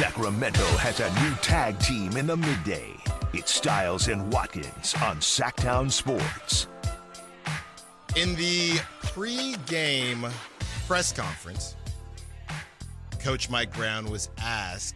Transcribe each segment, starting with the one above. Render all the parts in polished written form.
Sacramento has a new tag team in the midday. It's Styles and Watkins on Sacktown Sports. In the pre-game press conference, Coach Mike Brown was asked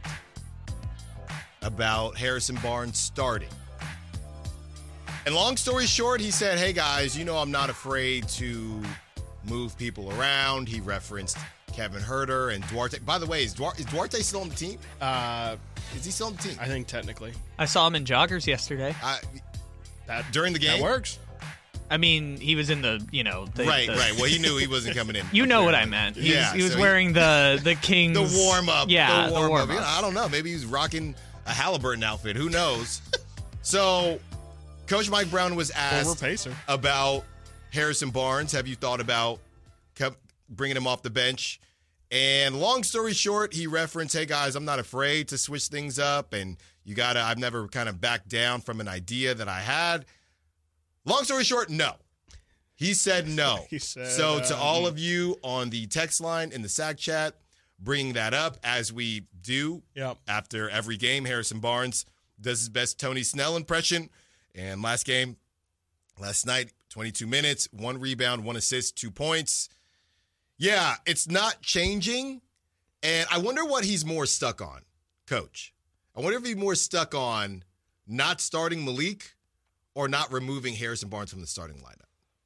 about Harrison Barnes starting. And long story short, he said, hey guys, I'm not afraid to move people around. He referenced Kevin Huerter and Duarte. By the way, is Duarte still on the team? Is he still on the team? I think technically. I saw him in joggers yesterday. During the game? That works. I mean, he was in the. Right. Well, he knew he wasn't coming in. You know what I meant. He was wearing the Kings. The warm-up. Yeah, the warm-up. I don't know. Maybe he's rocking a Halliburton outfit. Who knows? So, Coach Mike Brown was asked about Harrison Barnes. Have you thought about bringing him off the bench? And long story short, he referenced, hey, guys, I'm not afraid to switch things up. And I've never kind of backed down from an idea that I had. Long story short, no. He said no. So to all of you on the text line in the SAC chat, bringing that up as we do after every game. Harrison Barnes does his best Tony Snell impression. And last night, 22 minutes, 1 rebound, 1 assist, 2 points. Yeah, it's not changing. And I wonder what he's more stuck on, Coach. I wonder if he's more stuck on not starting Malik or not removing Harrison Barnes from the starting lineup.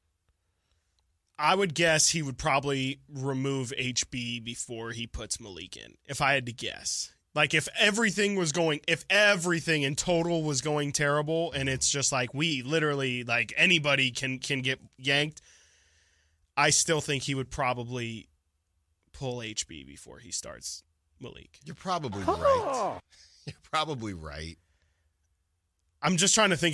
I would guess he would probably remove HB before he puts Malik in, if I had to guess. Like, if everything in total was going terrible, and it's just like we literally, like, anybody can get yanked, I still think he would probably pull HB before he starts Malik. You're probably right. You're probably right. I'm just trying to think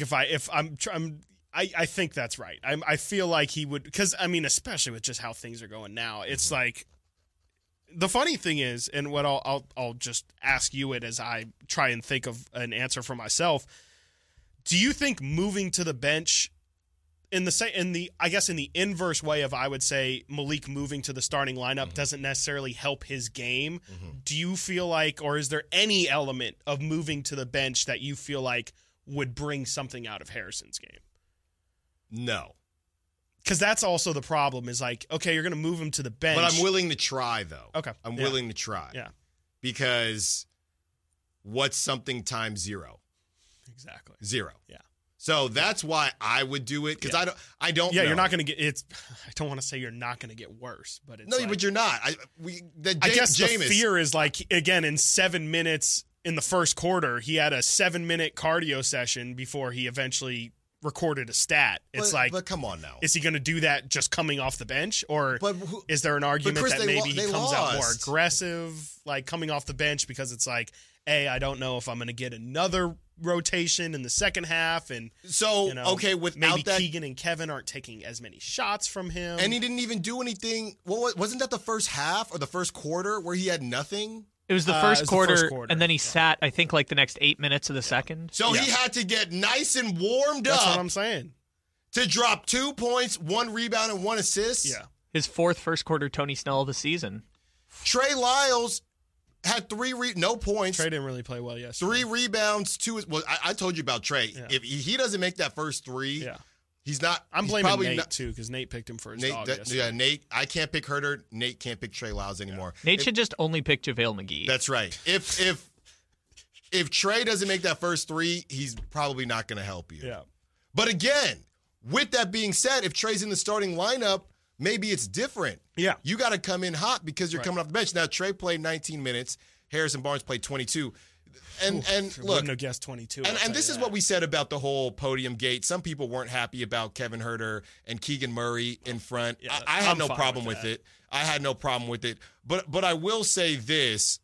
I think that's right. I feel like he would, because, I mean, especially with just how things are going now, it's like, the funny thing is, and what I'll just ask you it as I try and think of an answer for myself. Do you think moving to the bench in the inverse way of, I would say, Malik moving to the starting lineup doesn't necessarily help his game? Do you feel like, or is there any element of moving to the bench that you feel like would bring something out of Harrison's game? No. Because that's also the problem is like, okay, you're going to move him to the bench. But I'm willing to try, though. Okay. I'm willing to try. Yeah. Because what's something times 0? Exactly. 0. Yeah. So that's why I would do it, because I don't know. Yeah, you're not going to get it. I don't want to say you're not going to get worse, but it's but you're not. I guess the fear is like, again, in 7 minutes in the first quarter, he had a 7-minute cardio session before he eventually recorded a stat. But come on now. Is he going to do that just coming off the bench? Or is there an argument Chris, that maybe he comes out more aggressive, like coming off the bench, because it's like, hey, I don't know if I'm going to get another rotation in the second half. And so, without maybe that, Keegan and Kevin aren't taking as many shots from him. And he didn't even do anything. Well, wasn't that the first half or the first quarter where he had nothing? It was the first quarter, and then he sat, I think, like the next 8 minutes of the second. So he had to get nice and warmed up. That's what I'm saying. To drop 2 points, 1 rebound, and 1 assist. Yeah. His fourth first quarter Tony Snell of the season. Trey Lyles had no points. Trey didn't really play well yesterday. 3 rebounds, 2. Well, I told you about Trey. Yeah. If he doesn't make that first 3, he's not. I'm blaming Nate too, because Nate picked him for his dog yesterday. Yeah, Nate. I can't pick Huerter. Nate can't pick Trey Lyles anymore. Nate should just only pick JaVale McGee. That's right. If Trey doesn't make that first 3, he's probably not going to help you. Yeah. But again, with that being said, if Trey's in the starting lineup, maybe it's different. Yeah. You got to come in hot because you're coming off the bench. Now, Trey played 19 minutes. Harrison Barnes played 22. And look, wouldn't have guessed 22. And this is what we said about the whole podium gate. Some people weren't happy about Kevin Huerter and Keegan Murray in front. Yeah, I had no problem with it. I had no problem with it. But I will say this.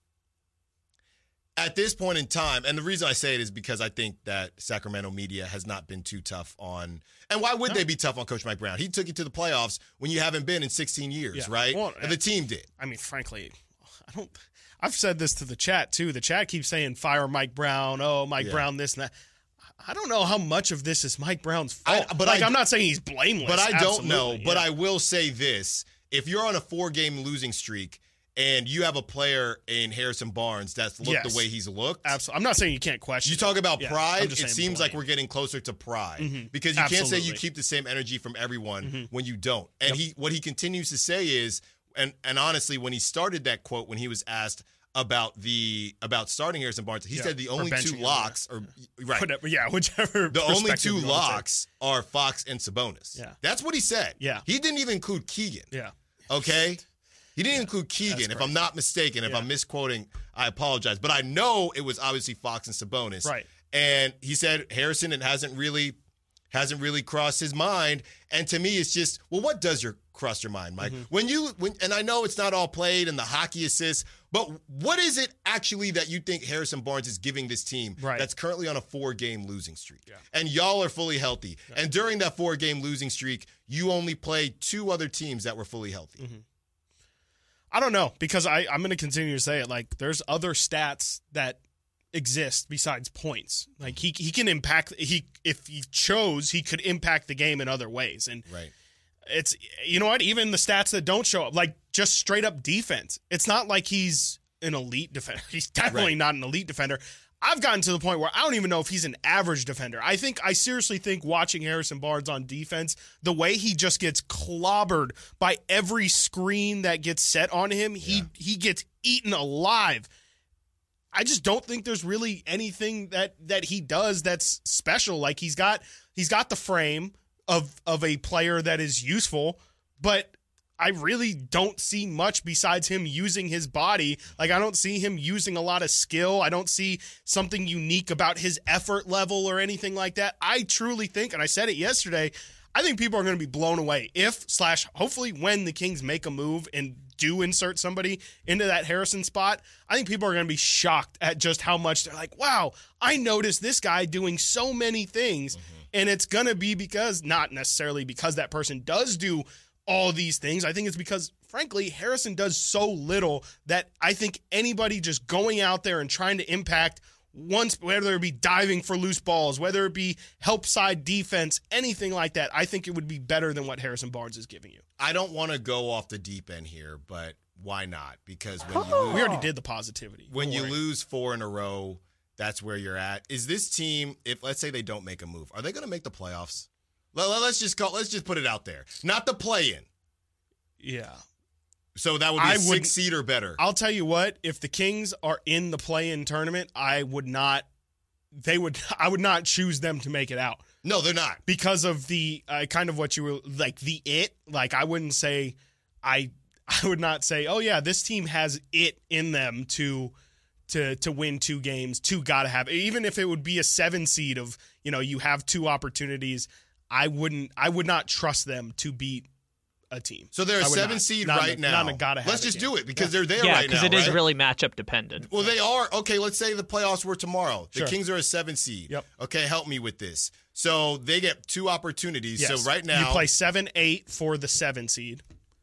At this point in time, and the reason I say it is because I think that Sacramento media has not been too tough on, and why would they be tough on Coach Mike Brown? He took you to the playoffs when you haven't been in 16 years, right? Well, and the team did. I mean, frankly, I've said this to the chat, too. The chat keeps saying, fire Mike Brown. Oh, Mike Brown, this and that. I don't know how much of this is Mike Brown's fault. I'm not saying he's blameless. But I don't know. Yeah. But I will say this. If you're on a 4-game losing streak and you have a player in Harrison Barnes that's looked the way he's looked. Absolutely. I'm not saying you can't question. You talk about pride, it seems like we're getting closer to pride because you can't say you keep the same energy from everyone when you don't. And what he continues to say is, and honestly, when he started that quote, when he was asked about starting Harrison Barnes, he said the only two locks whichever. The only two locks are Fox and Sabonis. Yeah. That's what he said. Yeah. He didn't even include Keegan. Yeah. Okay? He didn't include Keegan. If I'm not mistaken, if I'm misquoting, I apologize. But I know it was obviously Fox and Sabonis. Right. And he said Harrison, it hasn't really crossed his mind. And to me, it's just, well, what does cross your mind, Mike? When and I know it's not all played and the hockey assists, but what is it actually that you think Harrison Barnes is giving this team that's currently on a 4-game losing streak? Yeah. And y'all are fully healthy. Yeah. And during that 4-game losing streak, you only played 2 other teams that were fully healthy. I don't know, because I'm going to continue to say it. Like, there's other stats that exist besides points. Like, he can impact. If he chose, he could impact the game in other ways. And it's, you know what? Even the stats that don't show up, like just straight up defense. It's not like he's an elite defender. He's definitely not an elite defender. I've gotten to the point where I don't even know if he's an average defender. I seriously think watching Harrison Barnes on defense, the way he just gets clobbered by every screen that gets set on him, he gets eaten alive. I just don't think there's really anything that he does that's special. Like, he's got the frame of a player that is useful, but I really don't see much besides him using his body. Like, I don't see him using a lot of skill. I don't see something unique about his effort level or anything like that. I truly think, and I said it yesterday, I think people are going to be blown away hopefully when the Kings make a move and do insert somebody into that Harrison spot. I think people are going to be shocked at just how much they're like, wow, I noticed this guy doing so many things. And it's going to be not necessarily because that person does do all these things. I think it's because, frankly, Harrison does so little that I think anybody just going out there and trying to impact whether it be diving for loose balls, whether it be help side defense, anything like that, I think it would be better than what Harrison Barnes is giving you. I don't want to go off the deep end here, but why not? Because when you lose, we already did the positivity. When you lose 4 in a row, that's where you're at. Is this team, if let's say they don't make a move, are they going to make the playoffs? Let's just put it out there. Not the play-in. Yeah. So that would be a 6 seed or better. I'll tell you what, if the Kings are in the play-in tournament, I would not choose them to make it out. No, they're not. Because of the kind of what you were like I wouldn't say I would not say, "Oh yeah, this team has it in them to win 2 games, got to have it." Even if it would be a 7 seed of, you have 2 opportunities, I would not trust them to beat a team. So they're a 7 seed right now. Let's just do it because they're there right now. Yeah, because it is really matchup dependent. Well, they are. Okay, let's say the playoffs were tomorrow. The Kings are a 7 seed. Yep. Okay, help me with this. So they get 2 opportunities. Yes. So right now you play 7-8 for the 7 seed.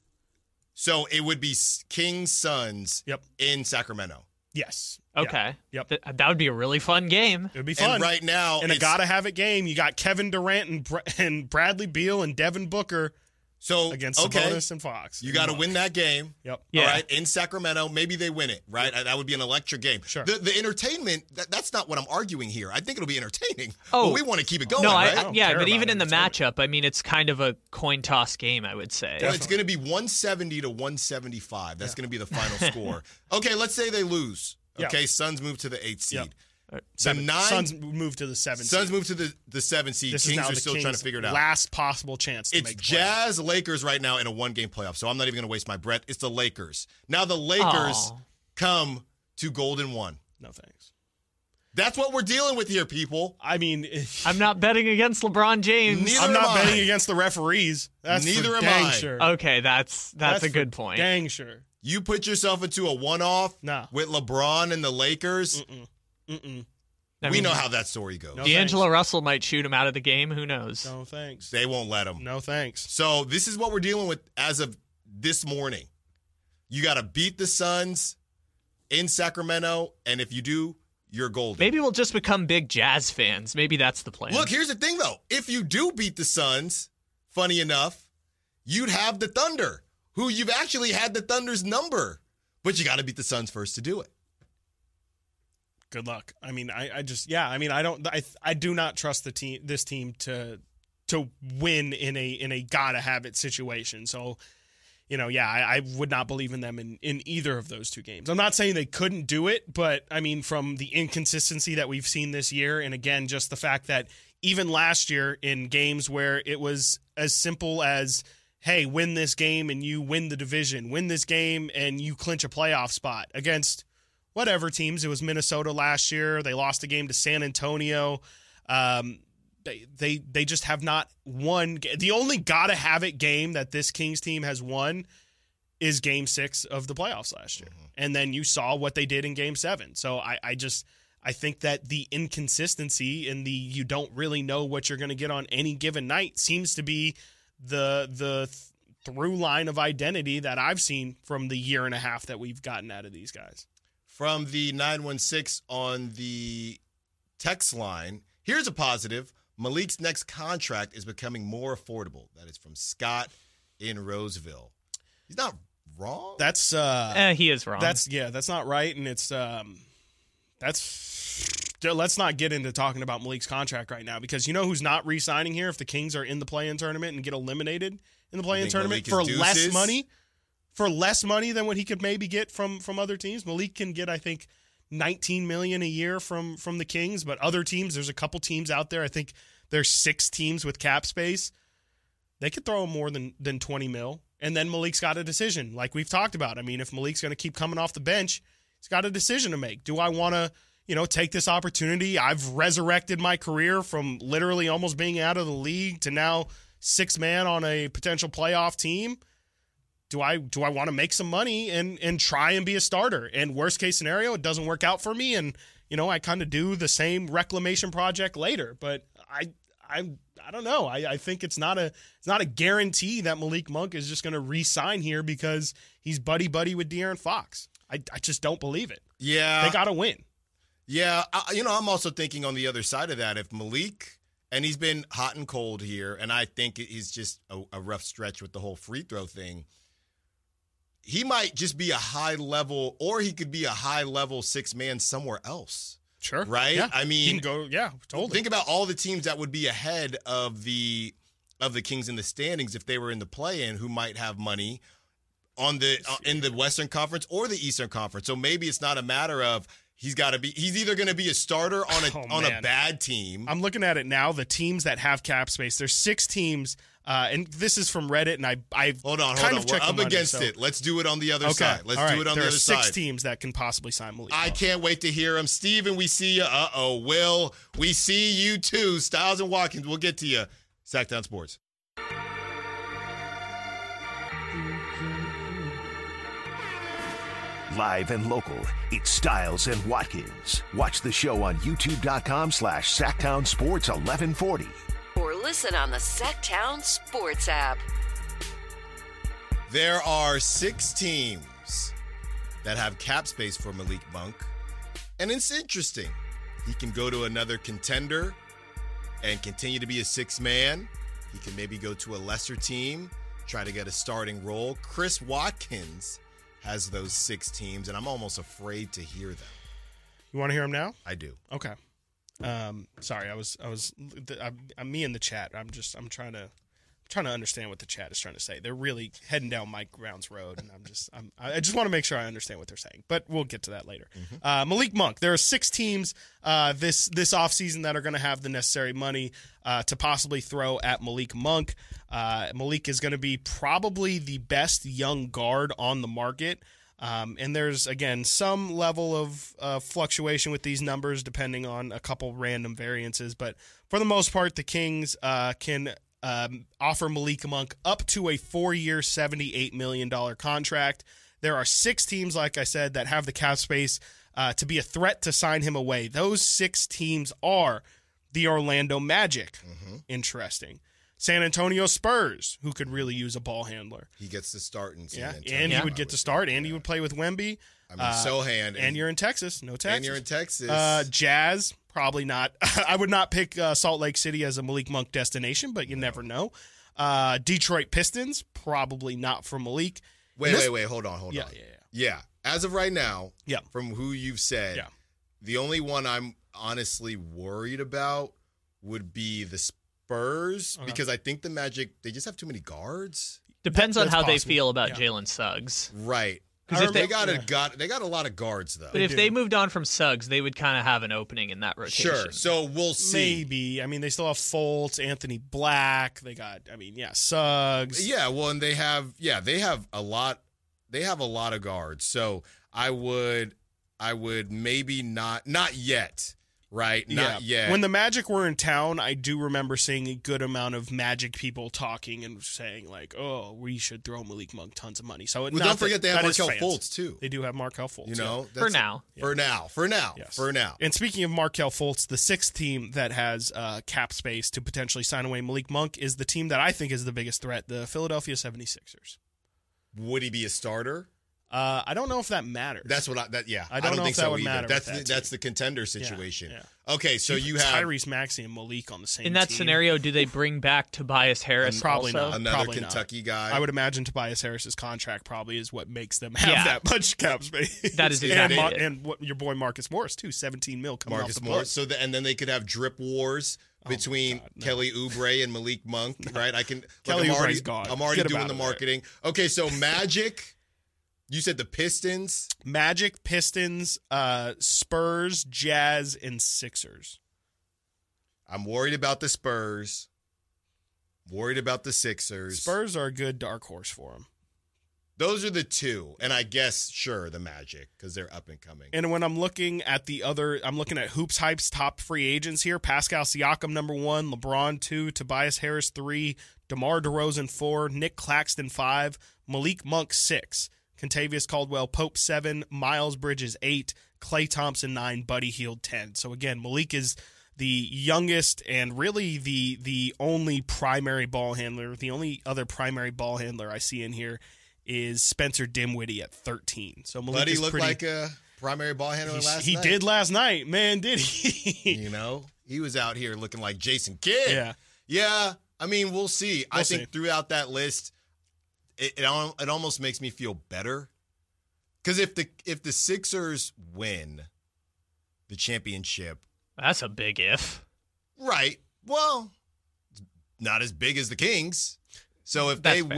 So it would be Kings Suns in Sacramento. Yes. Okay. Yep. That would be a really fun game. It would be fun. And right now, in a gotta have it game, you got Kevin Durant and Bradley Beal and Devin Booker. So against Sabonis and Fox. You got to win that game. Yep. Yeah. All right. In Sacramento, maybe they win it, right? That would be an electric game. Sure. The entertainment, that's not what I'm arguing here. I think it'll be entertaining. But we want to keep it going, right? But even in the matchup, I mean, it's kind of a coin toss game, I would say. Well, it's going to be 170 to 175. That's going to be the final score. Okay, let's say they lose. Okay, Suns move to the 8th seed. Yep. Suns move to the 7th seed. Suns move to the 7th seed. This Kings are still trying to figure it out. Last possible chance to make the It's Jazz, Lakers right now in a 1-game playoff, so I'm not even going to waste my breath. It's the Lakers. Now the Lakers come to Golden 1. No thanks. That's what we're dealing with here, people. I mean, I'm not betting against LeBron James. I'm not betting against the referees. That's Neither am dang I. Sure. Okay, that's a good point. Dang sure. You put yourself into a one-off with LeBron and the Lakers. We know how that story goes. No D'Angelo Russell might shoot him out of the game. Who knows? No thanks. They won't let him. No thanks. So this is what we're dealing with as of this morning. You got to beat the Suns in Sacramento, and if you do, you're golden. Maybe we'll just become big Jazz fans. Maybe that's the plan. Look, here's the thing, though. If you do beat the Suns, funny enough, you'd have the Thunder, who you've actually had the Thunder's number But you got to beat the Suns first to do it. Good luck. I mean, I do not trust this team to win in a gotta have it situation. So, I would not believe in them in either of those two games. I'm not saying they couldn't do it, but I mean, from the inconsistency that we've seen this year, and again, just the fact that even last year in games where it was as simple as, hey, win this game and you win the division, win this game and you clinch a playoff spot against whatever teams. It was Minnesota last year. They lost a game to San Antonio. They just have not won. The only gotta have it game that this Kings team has won is Game 6 of the playoffs last year. Mm-hmm. And then you saw what they did in Game 7. So I think that the inconsistency and you don't really know what you're going to get on any given night seems to be the through line of identity that I've seen from the year and a half that we've gotten out of these guys. From the 916 on the text line, here's a positive. Malik's next contract is becoming more affordable. That is from Scott in Roseville. He's not wrong. That's he is wrong. That's not right, and it's let's not get into talking about Malik's contract right now, because you know who's not re-signing here if the Kings are in the play-in tournament and get eliminated in the play-in tournament for less money? For less money than what he could maybe get from other teams. Malik can get, I think, $19 million a year from the Kings, but other teams, there's a couple teams out there. I think there's 6 teams with cap space. They could throw him more than $20 million. And then Malik's got a decision, like we've talked about. I mean, if Malik's going to keep coming off the bench, he's got a decision to make. Do I want to, take this opportunity? I've resurrected my career from literally almost being out of the league to now 6th man on a potential playoff team. Do I want to make some money and try and be a starter? And worst case scenario, it doesn't work out for me, and I kind of do the same reclamation project later. But I don't know. I think it's not a guarantee that Malik Monk is just going to re-sign here because he's buddy with De'Aaron Fox. I just don't believe it. Yeah, they got to win. Yeah, I'm also thinking on the other side of that, if Malik, and he's been hot and cold here, and I think he's just a rough stretch with the whole free throw thing. He might just be a high level, or he could be a high level 6th man somewhere else. Sure. Right? Yeah. I mean, he can go, yeah, totally. Think about all the teams that would be ahead of the Kings in the standings if they were in the play-in, who might have money in the Western Conference or the Eastern Conference. So maybe it's not a matter of he's either going to be a starter on a bad team. I'm looking at it now, the teams that have cap space. There's 6 teams. And this is from Reddit, and I hold on. We're up against it. Let's do it on the other side. Let's do it on the other side. There are 6 teams that can possibly sign Malik. I can't wait to hear him. Steven, we see you. Will, we see you too. Styles and Watkins, we'll get to you. Sacktown Sports. Live and local, it's Styles and Watkins. Watch the show on youtube.com/Sacktown Sports 1140. Or listen on the Sacktown Sports app. There are 6 teams that have cap space for Malik Monk. And it's interesting. He can go to another contender and continue to be a 6th man. He can maybe go to a lesser team, try to get a starting role. Chris Watkins has those 6 teams, and I'm almost afraid to hear them. You want to hear them now? I do. Okay. Sorry, I'm me in the chat. I'm trying to understand what the chat is trying to say. They're really heading down Mike Brown's road, and I just want to make sure I understand what they're saying. But we'll get to that later. Mm-hmm. Malik Monk. There are 6 teams this offseason that are going to have the necessary money to possibly throw at Malik Monk. Malik is going to be probably the best young guard on the market. And there's, again, some level of fluctuation with these numbers depending on a couple random variances. But for the most part, the Kings can offer Malik Monk up to a 4-year, $78 million contract. There are 6 teams, like I said, that have the cap space to be a threat to sign him away. Those 6 teams are the Orlando Magic. Mm-hmm. Interesting. San Antonio Spurs, who could really use a ball handler. He gets to start in San Antonio. And he would get to start, and he would play with Wemby. I mean, Sohan. And you're in Texas. No Texas. And you're in Texas. Jazz, probably not. I would not pick Salt Lake City as a Malik Monk destination, but you never know. Detroit Pistons, probably not for Malik. Wait. Hold on. Yeah. as of right now, yeah. from who you've said, yeah. the only one I'm honestly worried about would be the Spurs because I think the Magic, they just have too many guards. Depends on how they feel about Jalen Suggs. Right. Because they got a lot of guards, though. But if they moved on from Suggs, they would kind of have an opening in that rotation. Sure. So we'll see. Maybe. I mean, they still have Fultz, Anthony Black. They got, Suggs. Yeah. Well, and they have a lot. They have a lot of guards. So I would maybe not yet. Right? Not yet. When the Magic were in town, I do remember seeing a good amount of Magic people talking and saying, like, oh, we should throw Malik Monk tons of money. So don't forget they have Markelle Fultz, too. They do have Markelle Fultz. For now. Yes. For now. And speaking of Markelle Fultz, the sixth team that has cap space to potentially sign away Malik Monk is the team that I think is the biggest threat, the Philadelphia 76ers. Would he be a starter? I don't know if that matters. That's what I don't know think if that so would either. matter. That's the contender situation. Yeah. Okay, so you have Tyrese Maxey and Malik on the same team. In that scenario, do they bring back Tobias Harris? Probably also? not. Another Kentucky guy. I would imagine Tobias Harris's contract probably is what makes them have that much cap space. That is exactly it. And your boy Marcus Morris too, $17 million coming off the Morris. So and then they could have drip wars between Kelly Oubre and Malik Monk, right? Kelly Oubre's gone. I'm already doing the marketing. Okay, so Magic. You said the Pistons? Magic, Pistons, Spurs, Jazz, and Sixers. I'm worried about the Spurs. Worried about the Sixers. Spurs are a good dark horse for them. Those are the two. And I guess, sure, the Magic, because they're up and coming. And when I'm looking at I'm looking at Hoops Hype's top free agents here. Pascal Siakam, number 1. LeBron, 2. Tobias Harris, 3. DeMar DeRozan, 4. Nick Claxton, 5. Malik Monk, 6. Kentavious Caldwell-Pope, 7. Miles Bridges, 8. Klay Thompson, 9. Buddy Hield, 10. So, again, Malik is the youngest and really the only primary ball handler. The only other primary ball handler I see in here is Spencer Dinwiddie at 13. So Malik Buddy looked like a primary ball handler last night. He did last night. Man, did he? He was out here looking like Jason Kidd. Yeah. Yeah. I mean, we'll see. I think throughout that list, it almost makes me feel better because if the Sixers win the championship, that's a big if, right? Well, not as big as the Kings. So if they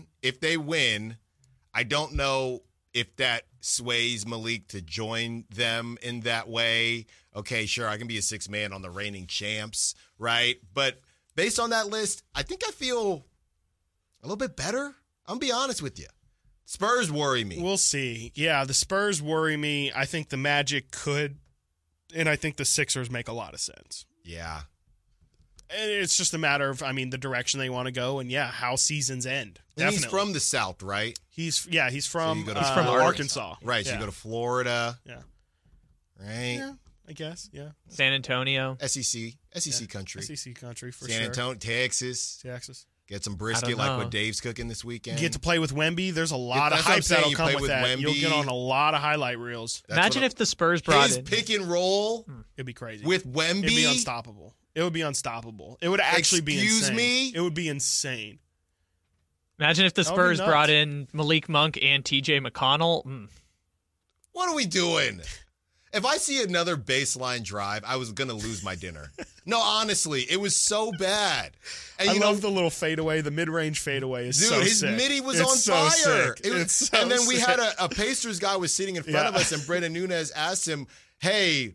win, I don't know if that sways Malik to join them in that way. Okay, sure, I can be a sixth man on the reigning champs, right? But based on that list, I think I feel a little bit better. I'm going to be honest with you. Spurs worry me. We'll see. Yeah, the Spurs worry me. I think the Magic could, and I think the Sixers make a lot of sense. Yeah. And it's just a matter of, the direction they want to go and, how seasons end. And he's from the South, right? He's from Arkansas. Right, so yeah. you go to Florida. Yeah. Right? Yeah, I guess, yeah. San Antonio. SEC country. SEC country, for San Antonio, Texas. Get some brisket like what Dave's cooking this weekend. Get to play with Wemby. There's a lot of hype that'll come with that. Wemby. You'll get on a lot of highlight reels. Imagine if the Spurs brought his pick and roll. It'd be crazy. With Wemby. It'd be unstoppable. It would be unstoppable. It would actually be insane. Excuse me? It would be insane. Imagine if the Spurs brought in Malik Monk and TJ McConnell. What are we doing? If I see another baseline drive, I was going to lose my dinner. No, honestly, it was so bad. And I love the little fadeaway. The mid-range fadeaway is so sick. Dude, his midi was on fire. And then we had a Pacers guy was sitting in front of us, and Brandon Nunez asked him, hey,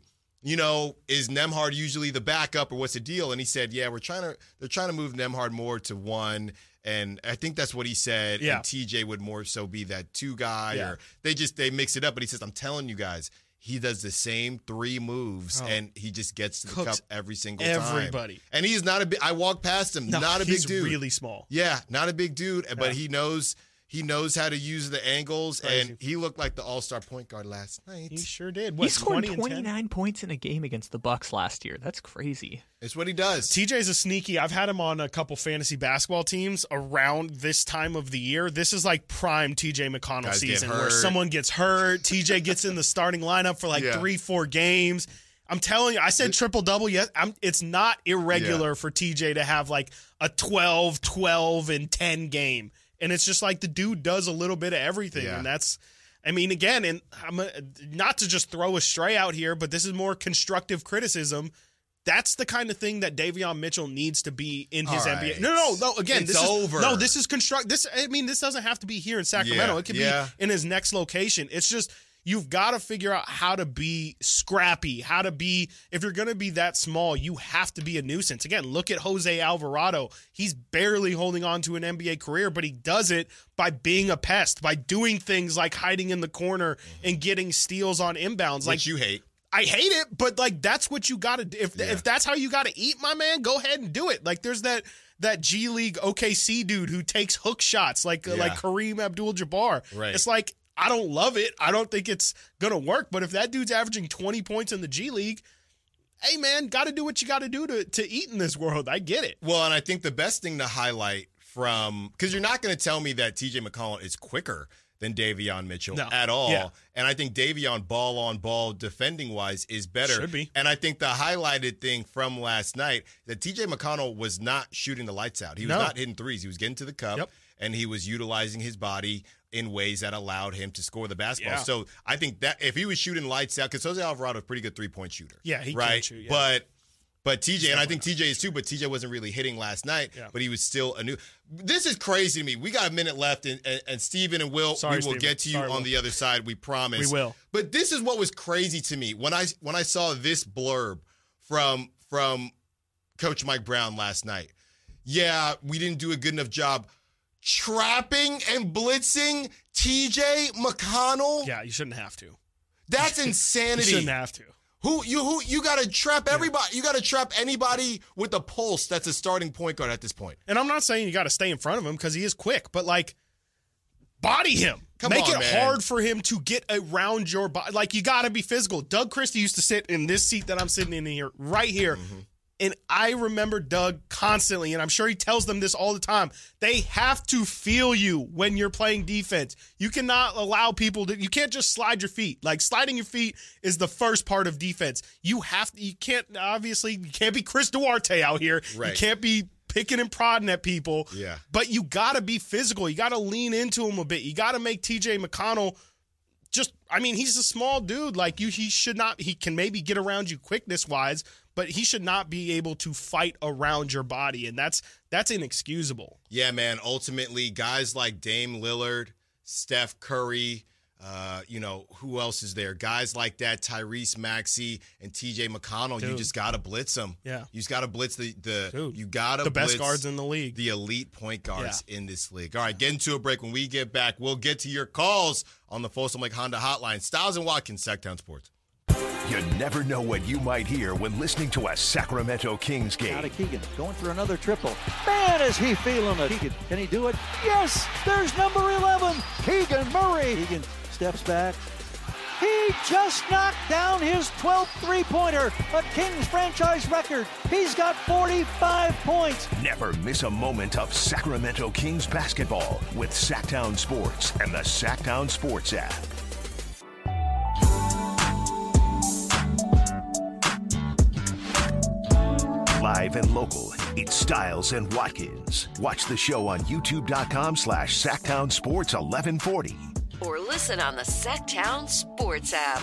is Nembhard usually the backup or what's the deal? And he said, yeah, they're trying to move Nembhard more to 1. And I think that's what he said. Yeah. And TJ would more so be that 2 guy, or they mix it up. But he says, I'm telling you guys, he does the same 3 moves, and he just gets to the cup every single time. Everybody. And he's not a big – I walked past him. No, not a big dude. He's really small. Yeah, not a big dude, but he knows how to use the angles, Crazy. and he looked like the all-star point guard last night. He sure did. He scored 29 points in a game against the Bucks last year. That's crazy. It's what he does. TJ's a sneaky. I've had him on a couple fantasy basketball teams around this time of the year. This is like prime TJ McConnell season where someone gets hurt. TJ gets in the starting lineup for 3-4 games. I'm telling you, I said triple-double. Yes, it's not irregular for TJ to have like a 12, 12, and 10 game. And it's just like the dude does a little bit of everything. And I mean, again, and not to just throw a stray out here, but this is more constructive criticism. That's the kind of thing that Davion Mitchell needs to be in his NBA. No. Again, this is over. This is construct. This doesn't have to be here in Sacramento. It could be in his next location. It's just you've got to figure out how to be scrappy. How to be, if you're going to be that small, you have to be a nuisance. Again, look at Jose Alvarado. He's barely holding on to an NBA career, but he does it by being a pest, by doing things like hiding in the corner and getting steals on inbounds. Which you hate. I hate it, but like that's what you got to do. If that's how you got to eat, my man, go ahead and do it. Like there's that G League OKC dude who takes hook shots like Kareem Abdul-Jabbar. Right. It's like, I don't love it. I don't think it's going to work. But if that dude's averaging 20 points in the G League, hey, man, got to do what you got to do to eat in this world. I get it. Well, and I think the best thing to highlight because you're not going to tell me that TJ McConnell is quicker than Davion Mitchell at all. Yeah. And I think Davion ball-on-ball defending-wise is better. Should be. And I think the highlighted thing from last night, that TJ McConnell was not shooting the lights out. He was not hitting threes. He was getting to the cup, and he was utilizing his body in ways that allowed him to score the basketball. Yeah. So I think that if he was shooting lights out, because Jose Alvarado is a pretty good three-point shooter. Yeah, he can shoot. Yeah. But TJ, and I think TJ is too, but TJ wasn't really hitting last night, but he was still a new. This is crazy to me. We got a minute left, and Steven and Will, we will get to you on the other side, we promise. We will. But this is what was crazy to me. When I saw this blurb from Coach Mike Brown last night, we didn't do a good enough job trapping and blitzing TJ McConnell. Yeah, you shouldn't have to. That's insanity. You shouldn't have to. You got to trap everybody. You got to trap anybody with a pulse that's a starting point guard at this point. And I'm not saying you got to stay in front of him because he is quick, but like body him. Make it hard for him to get around your body. Like you got to be physical. Doug Christie used to sit in this seat that I'm sitting in here, right here. Mm-hmm. And I remember Doug constantly, and I'm sure he tells them this all the time, they have to feel you when you're playing defense. You cannot allow people to, you can't just slide your feet. Like sliding your feet is the first part of defense. You can't be Chris Duarte out here. Right. You can't be picking and prodding at people. Yeah. But you got to be physical. You got to lean into him a bit. You got to make TJ McConnell he's a small dude. Like he can maybe get around you quickness wise, but he should not be able to fight around your body, and that's inexcusable. Yeah, man. Ultimately, guys like Dame Lillard, Steph Curry, who else is there? Guys like that, Tyrese Maxey and TJ McConnell. Dude. You just got to blitz them. Yeah. You just got to blitz the best guards in the league. The elite point guards in this league. All right, get into a break. When we get back, we'll get to your calls on the Folsom Lake Honda Hotline. Stiles and Watkins, Sacktown Sports. You never know what you might hear when listening to a Sacramento Kings game. Out of Keegan, going for another triple. Man, is he feeling it. Keegan, can he do it? Yes, there's number 11, Keegan Murray. Keegan steps back. He just knocked down his 12th three-pointer, a Kings franchise record. He's got 45 points. Never miss a moment of Sacramento Kings basketball with Sacktown Sports and the Sacktown Sports app. Live and local, it's Stiles and Watkins. Watch the show on youtube.com/Sacktown Sports 1140. Or listen on the Sacktown Sports app.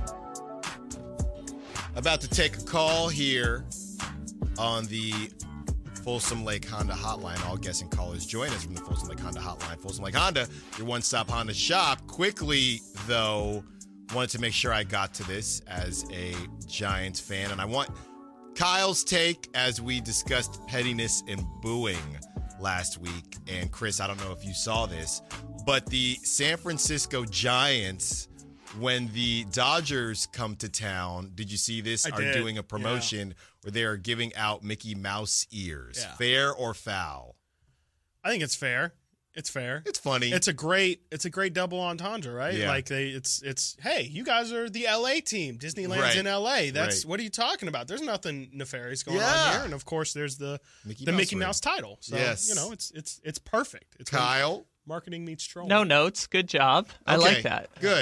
About to take a call here on the Folsom Lake Honda Hotline. All guests and callers join us from the Folsom Lake Honda Hotline. Folsom Lake Honda, your one-stop Honda shop. Quickly, though, wanted to make sure I got to this as a Giants fan, and I want Kyle's take as we discussed pettiness and booing last week. And Chris, I don't know if you saw this, but the San Francisco Giants, when the Dodgers come to town, did you see this? Doing a promotion where they are giving out Mickey Mouse ears. Yeah. Fair or foul? I think it's fair. It's fair. It's funny. It's a great double entendre, right? Yeah. Like it's hey, you guys are the LA team. Disneyland's in LA. That's what are you talking about? There's nothing nefarious going on here. And of course there's the Mickey Mouse title. So it's perfect. It's Kyle. Marketing meets trolling. No notes. Good job. I like that. Good.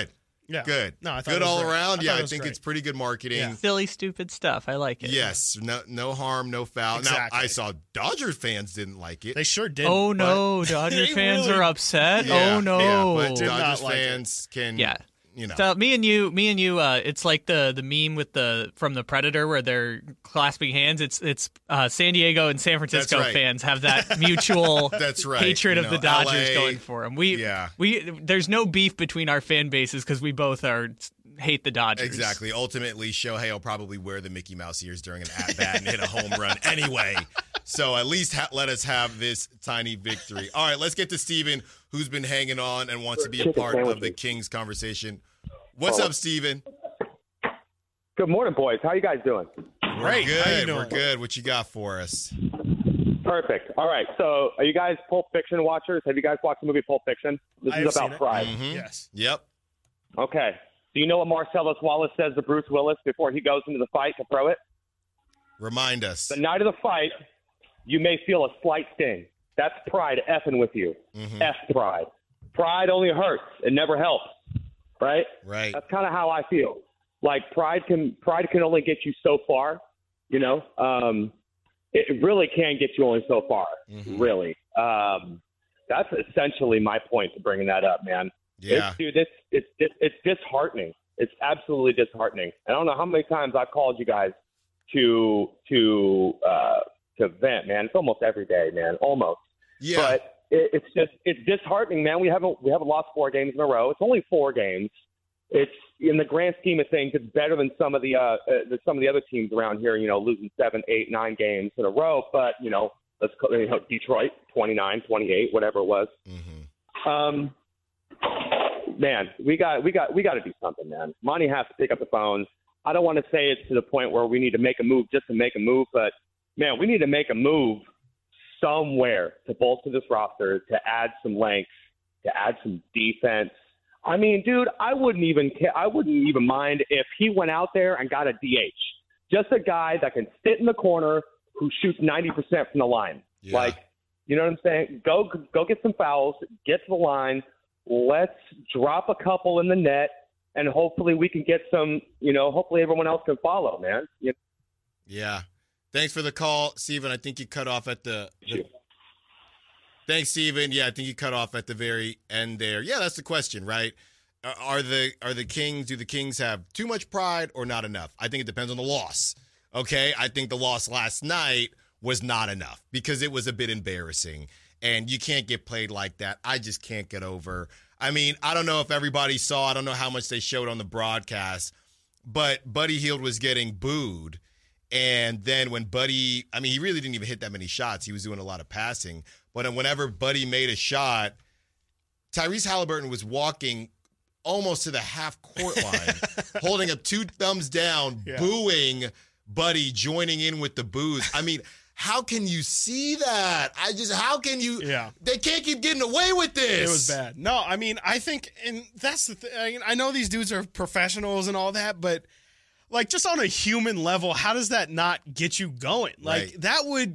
Yeah. Good. No, I thought good all around. I think it's pretty good marketing. Yeah. Silly, stupid stuff. I like it. Yes. No harm, no foul. Exactly. Now, I saw Dodgers fans didn't like it. They sure did. Oh, no. Dodger fans are upset. Yeah, oh, no. Yeah, but Dodgers fans can, So me and you, it's like the meme from the Predator where they're clasping hands. It's San Diego and San Francisco fans have that mutual hatred of the Dodgers LA, going for them. There's no beef between our fan bases because we both hate the Dodgers. Exactly. Ultimately, Shohei will probably wear the Mickey Mouse ears during an at-bat and hit a home run anyway. So at least let us have this tiny victory. All right, let's get to Steven, who's been hanging on and wants to be a part of the Kings conversation. What's up, Steven? Good morning, boys. How you guys doing? We're good. We're good. What you got for us? Perfect. All right. So are you guys Pulp Fiction watchers? Have you guys watched the movie Pulp Fiction? This is about pride. Mm-hmm. Yes. Yep. Okay. Do you know what Marcellus Wallace says to Bruce Willis before he goes into the fight to throw it? Remind us. The night of the fight, you may feel a slight sting. That's pride effing with you. Mm-hmm. F pride. Pride only hurts. It never helps. Right? Right. That's kind of how I feel. Like pride can only get you so far, you know? It really can get you only so far, really. That's essentially my point to bringing that up, man. Yeah. It's disheartening. It's absolutely disheartening. I don't know how many times I've called you guys to vent, man. It's almost every day, man. Almost. Yeah. But it's disheartening, man. We haven't lost 4 games in a row. It's only 4 games. It's in the grand scheme of things, it's better than some of the other teams around here. You know, losing 7, 8, 9 games in a row. But let's call Detroit 29, 28, whatever it was. Mm-hmm. Man, we got to do something, man. Monty has to pick up the phone. I don't want to say it's to the point where we need to make a move just to make a move, but man, we need to make a move somewhere to bolster this roster, to add some length, to add some defense. I mean, dude, I wouldn't even mind if he went out there and got a DH. Just a guy that can sit in the corner who shoots 90% from the line. Yeah. Like, you know what I'm saying? Go get some fouls, get to the line. Let's drop a couple in the net, and hopefully we can get some, hopefully everyone else can follow, man. Yeah. Thanks for the call, Steven. I think you cut off at the Thanks, Steven. Yeah, I think you cut off at the very end there. Yeah, that's the question, right? Do the Kings have too much pride or not enough? I think it depends on the loss. Okay? I think the loss last night was not enough because it was a bit embarrassing. And you can't get played like that. I just can't get over. I mean, I don't know if everybody saw. I don't know how much they showed on the broadcast. But Buddy Hield was getting booed. And then when Buddy, he really didn't even hit that many shots. He was doing a lot of passing. But whenever Buddy made a shot, Tyrese Halliburton was walking almost to the half-court line, holding up 2 thumbs down, booing Buddy, joining in with the boos. I mean, how can you see that? How can you? Yeah. They can't keep getting away with this. It was bad. No, I think, and that's the thing. I know these dudes are professionals and all that, but like just on a human level, how does that not get you going? Like that would,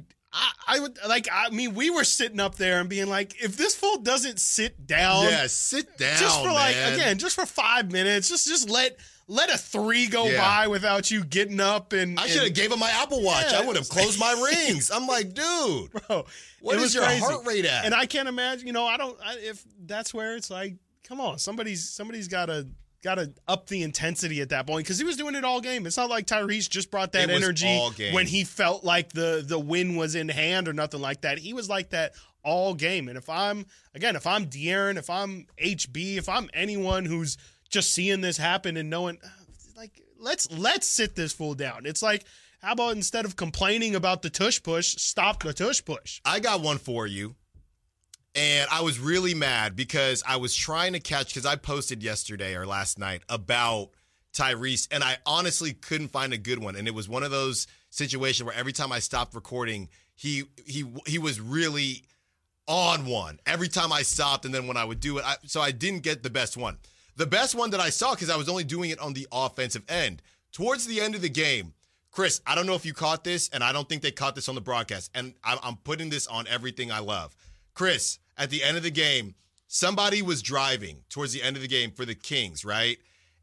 we were sitting up there and being like, if this fool doesn't sit down. Yeah, sit down, just for just for 5 minutes, just let a 3 go by without you getting up and I should have gave him my Apple Watch. I would have closed my rings. I'm like, dude, bro, what is your heart rate at? And I can't imagine. If that's where it's like, come on, somebody's got to up the intensity at that point because he was doing it all game. It's not like Tyrese just brought that energy when he felt like the win was in hand or nothing like that. He was like that all game. And if I'm De'Aaron, if I'm HB, if I'm anyone who's just seeing this happen and knowing, like, let's sit this fool down. It's like, how about instead of complaining about the tush push, stop the tush push? I got one for you. And I was really mad because I was trying to catch, because I posted yesterday or last night about Tyrese, and I honestly couldn't find a good one. And it was one of those situations where every time I stopped recording, he was really on one. Every time I stopped, and then when I would do it, so I didn't get the best one. The best one that I saw, because I was only doing it on the offensive end, towards the end of the game, Chris, I don't know if you caught this, and I don't think they caught this on the broadcast, and I'm putting this on everything I love. Chris, at the end of the game, somebody was driving towards the end of the game for the Kings, right?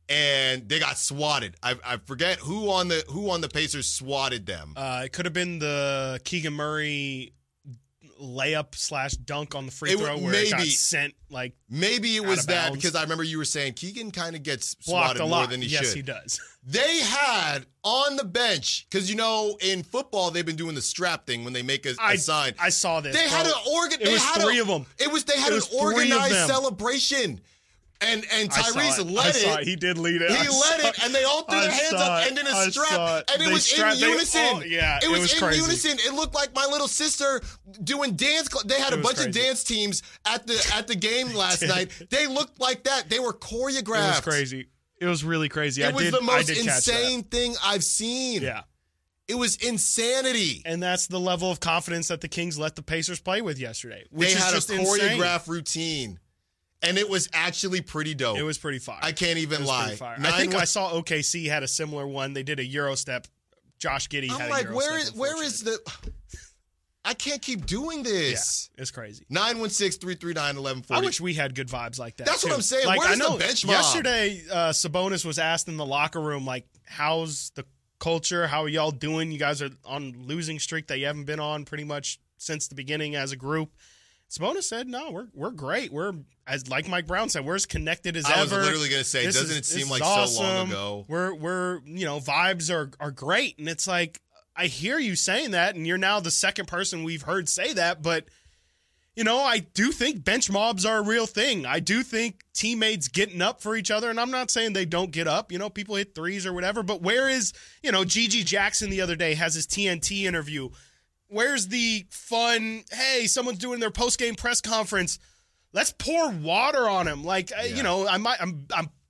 and they got swatted. I forget who on the Pacers swatted them. It could have been the Keegan Murray layup / dunk on the free throw where it got sent like maybe it was that because I remember you were saying Keegan kind of gets swatted a lot more than he should. Yes, he does. They had on the bench because in football they've been doing the strap thing when they make a sign. I saw this. They had an It was three of them. They had an organized celebration. And Tyrese led it. He did lead it. He led it, and they all threw their hands up, and then a strap, and it was in unison. It was in unison. It looked like my little sister doing dance. They had a bunch of dance teams at the game last night. They looked like that. They were choreographed. It was crazy. It was really crazy. It was the most insane thing I've seen. Yeah. It was insanity. And that's the level of confidence that the Kings let the Pacers play with yesterday. They had a choreographed routine. And it was actually pretty dope. It was pretty fire. I can't even lie. I think I saw OKC had a similar one. They did a Euro step. Josh Giddey had a Euro step. Where is the... I can't keep doing this. Yeah, it's crazy. 916-339-1140. I wish we had good vibes like that. That's what I'm saying. Where's the bench mob? Yesterday, Sabonis was asked in the locker room, like, how's the culture? How are y'all doing? You guys are on losing streak that you haven't been on pretty much since the beginning as a group. Sabonis said, no, we're great. We're, as like Mike Brown said, we're as connected as ever. I was literally going to say, doesn't it seem like awesome. So long ago? We're vibes are great. And it's like, I hear you saying that, and you're now the second person we've heard say that, but, I do think bench mobs are a real thing. I do think teammates getting up for each other, and I'm not saying they don't get up. People hit threes or whatever, but where is, Gigi Jackson the other day has his TNT interview. Where's the fun, hey, someone's doing their post-game press conference, let's pour water on him. Like, I'm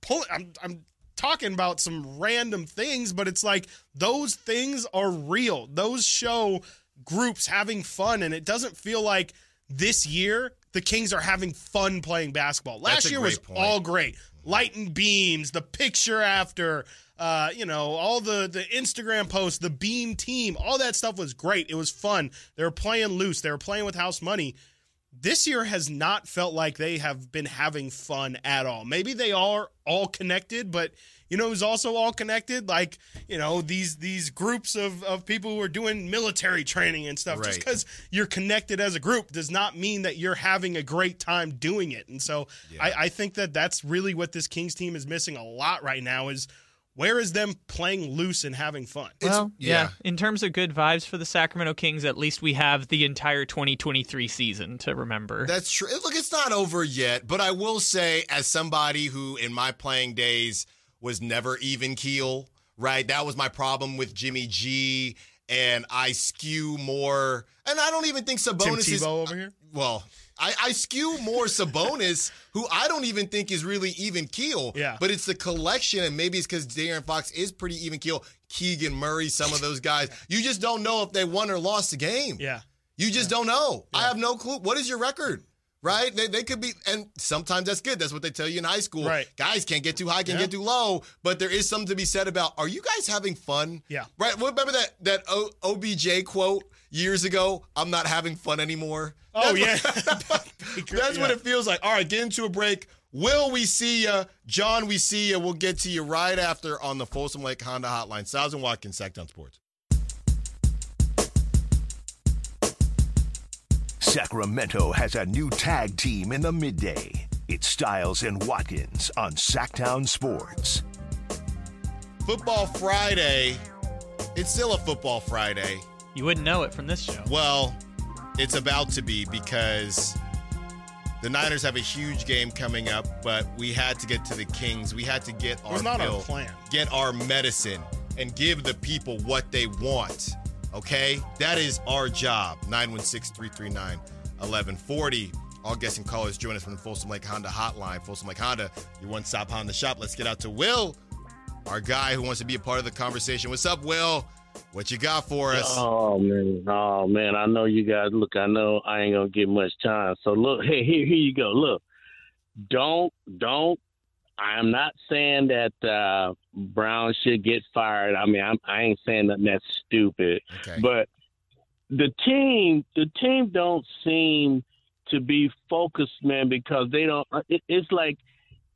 talking about some random things, but it's like those things are real. Those show groups having fun, and it doesn't feel like this year the Kings are having fun playing basketball. Last year was all great. Light and beams, the picture after, all the Instagram posts, the beam team, all that stuff was great. It was fun. They were playing loose. They were playing with house money. This year has not felt like they have been having fun at all. Maybe they are all connected, but who's also all connected? Like, these groups of people who are doing military training and stuff. Right. Just because you're connected as a group does not mean that you're having a great time doing it. And so I think that's really what this Kings team is missing a lot right now is where is them playing loose and having fun? Well, yeah. In terms of good vibes for the Sacramento Kings, at least we have the entire 2023 season to remember. That's true. Look, it's not over yet, but I will say as somebody who in my playing days was never even keel, right? That was my problem with Jimmy G, and I skew more, and I don't even think Sabonis Tim Tebow over here? Well, I skew more Sabonis, who I don't even think is really even keel. Yeah. But it's the collection, and maybe it's because De'Aaron Fox is pretty even keel. Keegan Murray, some of those guys. You just don't know if they won or lost the game. Yeah. You just don't know. Yeah. I have no clue. What is your record? Right? They could be, and sometimes that's good. That's what they tell you in high school. Right. Guys can't get too high, can't get too low, but there is something to be said about, are you guys having fun? Yeah. Right? Remember that OBJ quote years ago? I'm not having fun anymore. That's That's what it feels like. All right, get into a break. Will, we see you. John, we see you. We'll get to you right after on the Folsom Lake Honda Hotline. Stiles and Watkins, Sacktown Sports. Sacramento has a new tag team in the midday. It's Stiles and Watkins on Sacktown Sports. Football Friday. It's still a Football Friday. You wouldn't know it from this show. Well, it's about to be because the Niners have a huge game coming up, but we had to get to the Kings. We had to get our plan. Get our medicine, and give the people what they want. Okay? That is our job. 916-339-1140. All guests and callers join us from the Folsom Lake Honda Hotline. Folsom Lake Honda, your one-stop Honda shop. Let's get out to Will, our guy who wants to be a part of the conversation. What's up, Will? What you got for us? Oh, man. I know you guys. Look, I know I ain't going to get much time. So, look, hey, here you go. Look, don't. I'm not saying that Brown should get fired. I mean, I ain't saying nothing that's stupid. Okay. But the team don't seem to be focused, man, because they don't. It's like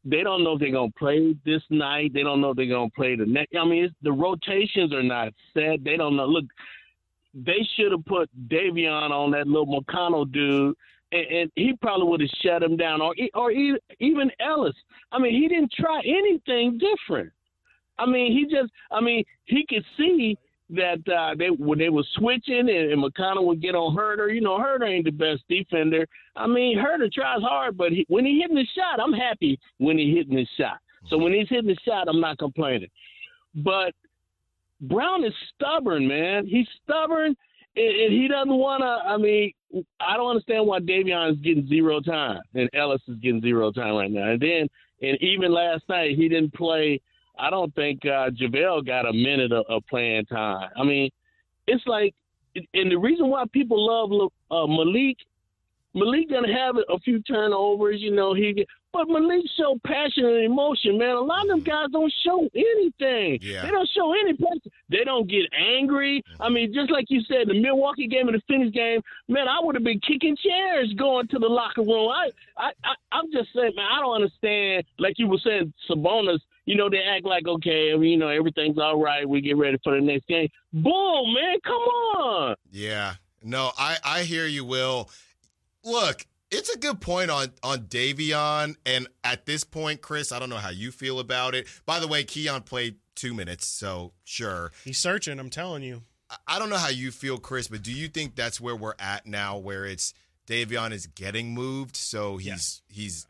they don't know if they're going to play this night. They don't know if they're going to play the next. I mean, the rotations are not set. They don't know. Look, they should have put Davion on that little McConnell dude, and he probably would have shut him down, or even Ellis. I mean, he didn't try anything different. I mean, he could see that when they were switching and McConnell would get on Herder. You know, Herder ain't the best defender. I mean, Herder tries hard, but when he hitting his shot, I'm happy when he hitting his shot. So when he's hitting his shot, I'm not complaining. But Brown is stubborn, man. He's stubborn, and he doesn't want to. I mean, I don't understand why Davion is getting 0 time and Ellis is getting 0 time right now. And even last night, he didn't play. I don't think JaVale got a minute of playing time. I mean, it's like, and the reason why people love Malik gonna have a few turnovers, you know. But Malik showed passion and emotion, man. A lot of them guys don't show anything. Yeah. They don't show any passion. They don't get angry. I mean, just like you said, the Milwaukee game and the Phoenix game, man, I would have been kicking chairs going to the locker room. I'm just saying, man, I don't understand. Like you were saying, Sabonis. You know, they act like, okay, you know, everything's all right. We get ready for the next game. Boom, man, come on. Yeah. No, I hear you, Will. Look, it's a good point on Davion. And at this point, Chris, I don't know how you feel about it. By the way, Keon played 2 minutes, so sure. He's searching, I'm telling you. I don't know how you feel, Chris, but do you think that's where we're at now, where it's Davion is getting moved? So he's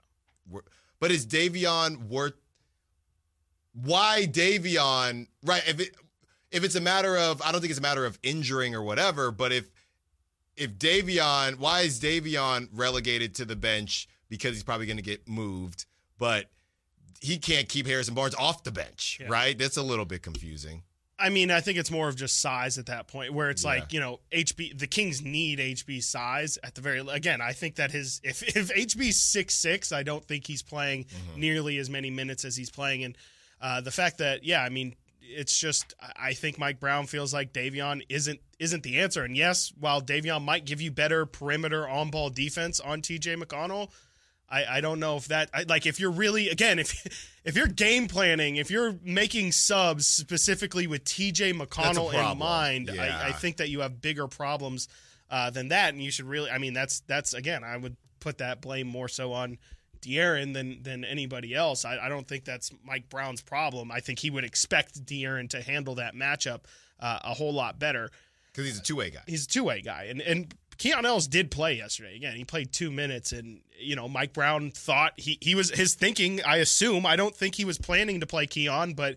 but is Davion worth – why Davion, right? If it's a matter of, I don't think it's a matter of injuring or whatever, but if Davion, why is Davion relegated to the bench? Because he's probably going to get moved, but he can't keep Harrison Barnes off the bench, right? That's a little bit confusing. I mean, I think it's more of just size at that point, where it's like, you know, the Kings need HB's size at the very. Again, I think that if HB's 6'6", I don't think he's playing nearly as many minutes as he's playing. And the fact that, I mean, it's just, I think Mike Brown feels like Davion isn't the answer. And yes, while Davion might give you better perimeter on-ball defense on TJ McConnell, I don't know if that, like, if you're really, again, if you're game planning, if you're making subs specifically with TJ McConnell in mind, I think that you have bigger problems than that. And you should really, I mean, that's again, I would put that blame more so on De'Aaron than anybody else. I don't think that's Mike Brown's problem. I think he would expect De'Aaron to handle that matchup a whole lot better. Because he's a two-way guy. He's a two-way guy. And Keon Ellis did play yesterday. Again, he played 2 minutes, and, you know, Mike Brown thought he was his thinking, I assume. I don't think he was planning to play Keon, but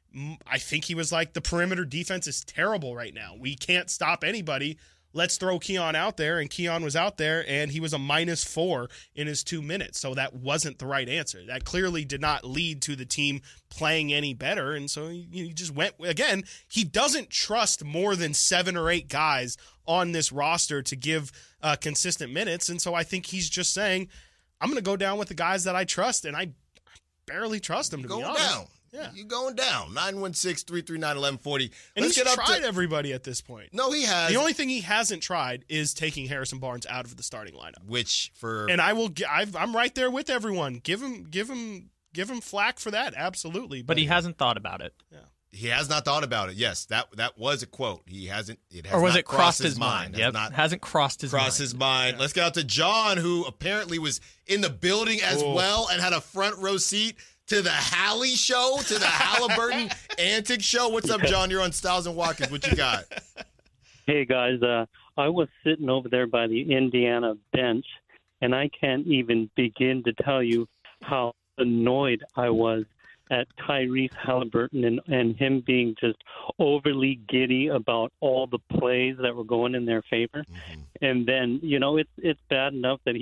I think he was like, the perimeter defense is terrible right now. We can't stop anybody. Let's throw Keon out there, and Keon was out there, and he was a -4 in his 2 minutes. So that wasn't the right answer. That clearly did not lead to the team playing any better, and so he just went. Again, he doesn't trust more than 7 or 8 guys on this roster to give consistent minutes, and so I think he's just saying, I'm going to go down with the guys that I trust, and I barely trust them, to be honest. Down. Yeah. You're going down. 916-339-1140. And he's tried everybody at this point. No, he has. The only thing he hasn't tried is taking Harrison Barnes out of the starting lineup. And I'm right there with everyone. Give him flack for that. Absolutely. But he hasn't thought about it. Yeah. He has not thought about it. Yes, that was a quote. He hasn't. It has or was not it crossed his mind? Yep. Hasn't crossed his mind. Yeah. Let's get out to John, who apparently was in the building as well and had a front row seat to the Hallie show, to the Halliburton Antics show. What's up, John? You're on Styles and Watkins. What you got? Hey, guys. I was sitting over there by the Indiana bench, and I can't even begin to tell you how annoyed I was at Tyrese Halliburton and him being just overly giddy about all the plays that were going in their favor. Mm-hmm. And then, you know, it's bad enough that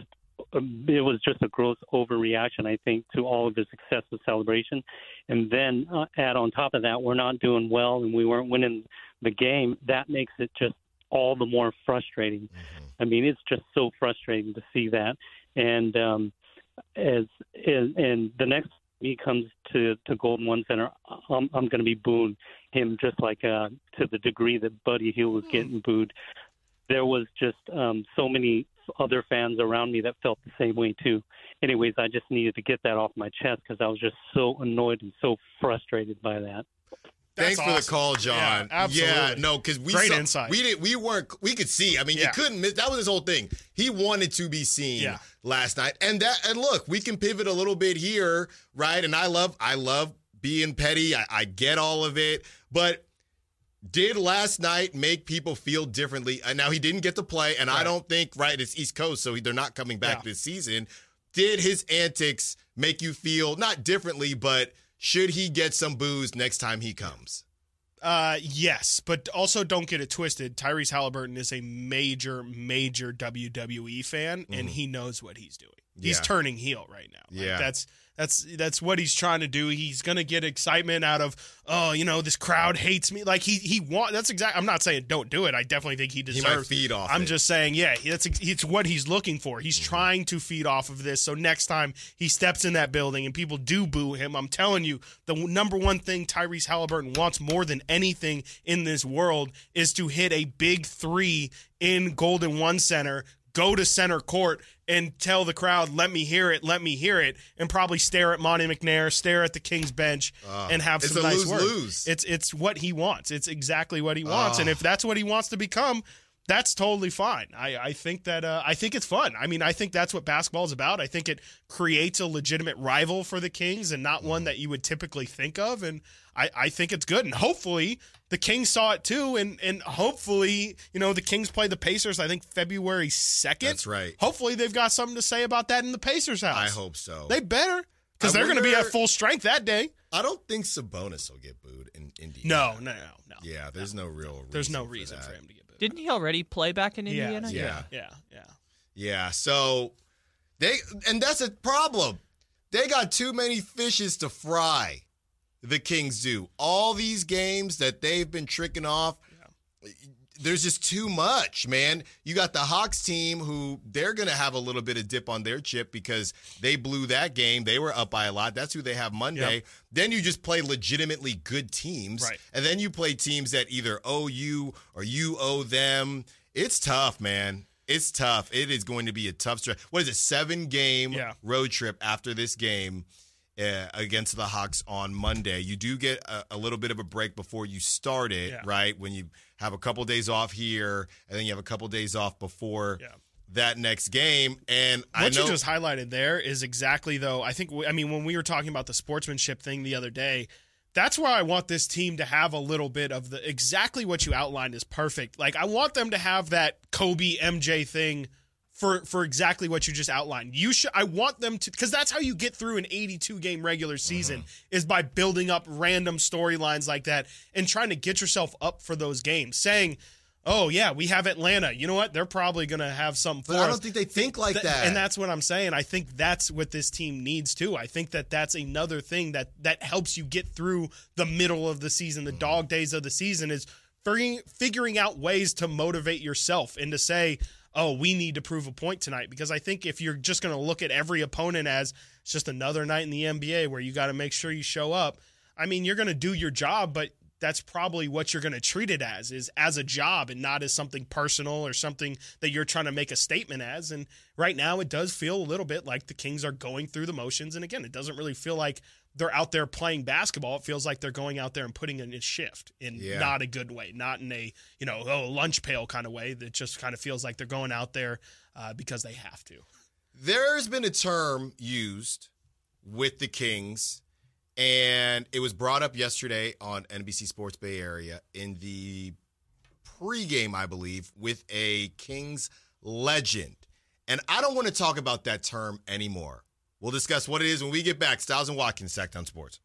it was just a gross overreaction, I think, to all of his successful celebration. And then add on top of that, we're not doing well and we weren't winning the game. That makes it just all the more frustrating. Mm-hmm. I mean, it's just so frustrating to see that. And and the next he comes to Golden One Center, I'm going to be booing him just like to the degree that Buddy Hield was getting booed. There was just so many other fans around me that felt the same way too. anyways, I just needed to get that off my chest because I was just so annoyed and so frustrated by that. Thanks for the call, John. Yeah, absolutely. Yeah, no, because we Great saw, insight. We could see. I mean, you couldn't miss. That was his whole thing. He wanted to be seen last night, and look, we can pivot a little bit here, right? And I love being petty. I get all of it, but did last night make people feel differently? And now he didn't get to play, and I don't think it's East Coast, so they're not coming back this season. Did his antics make you feel not differently, but should he get some booze next time he comes? Yes, but also don't get it twisted. Tyrese Halliburton is a major, major WWE fan, and he knows what he's doing. He's turning heel right now. That's what he's trying to do. He's going to get excitement out of, this crowd hates me. Like that's exactly. I'm not saying don't do it. I definitely think he deserves. He might feed off. I'm just saying, it's what he's looking for. He's trying to feed off of this. So next time he steps in that building and people do boo him, I'm telling you, the number one thing Tyrese Halliburton wants more than anything in this world is to hit a big three in Golden One Center, go to center court and tell the crowd, let me hear it, and probably stare at Monty McNair, stare at the Kings bench, and have some nice words. Lose. It's what he wants. It's exactly what he wants. And if that's what he wants to become, that's totally fine. I think that I think it's fun. I mean, I think that's what basketball is about. I think it creates a legitimate rival for the Kings and not one that you would typically think of. And I think it's good. And hopefully the Kings saw it too. And hopefully, the Kings play the Pacers, I think February 2nd. That's right. Hopefully they've got something to say about that in the Pacers house. I hope so. They better, because they're going to be at full strength that day. I don't think Sabonis will get booed in Indiana. No. Yeah, there's no real reason. There's no reason for him to get booed. Didn't he already play back in Indiana? Yeah, so and that's a problem. They got too many fishes to fry. The Kings do. All these games that they've been tricking off, there's just too much, man. You got the Hawks team who they're going to have a little bit of dip on their chip because they blew that game. They were up by a lot. That's who they have Monday. Yep. Then you just play legitimately good teams. Right. And then you play teams that either owe you or you owe them. It's tough, man. It's tough. It is going to be a tough stretch. What is it, 7-game road trip after this game against the Hawks on Monday. You do get a little bit of a break before you start it, right? When you have a couple days off here, and then you have a couple days off before that next game. And what you just highlighted there is exactly, though, when we were talking about the sportsmanship thing the other day, that's where I want this team to have a little bit of exactly what you outlined is perfect. Like, I want them to have that Kobe MJ thing for exactly what you just outlined. I want them to, because that's how you get through an 82-game regular season, is by building up random storylines like that and trying to get yourself up for those games. Saying, oh, yeah, we have Atlanta. You know what? They're probably going to have something for us. But I don't think they think like that. And that's what I'm saying. I think that's what this team needs, too. I think that's another thing that helps you get through the middle of the season, the dog days of the season, is figuring out ways to motivate yourself and to say, oh, we need to prove a point tonight. Because I think if you're just going to look at every opponent as it's just another night in the NBA where you got to make sure you show up, I mean, you're going to do your job, but that's probably what you're going to treat it as a job and not as something personal or something that you're trying to make a statement as. And right now it does feel a little bit like the Kings are going through the motions. And again, it doesn't really feel like they're out there playing basketball. It feels like they're going out there and putting in a shift in not a good way, not in a, lunch pail kind of way. That just kind of feels like they're going out there because they have to. There's been a term used with the Kings, and it was brought up yesterday on NBC Sports Bay Area in the pregame, I believe, with a Kings legend. And I don't want to talk about that term anymore. We'll discuss what it is when we get back. Styles and Watkins, Sacktown Sports.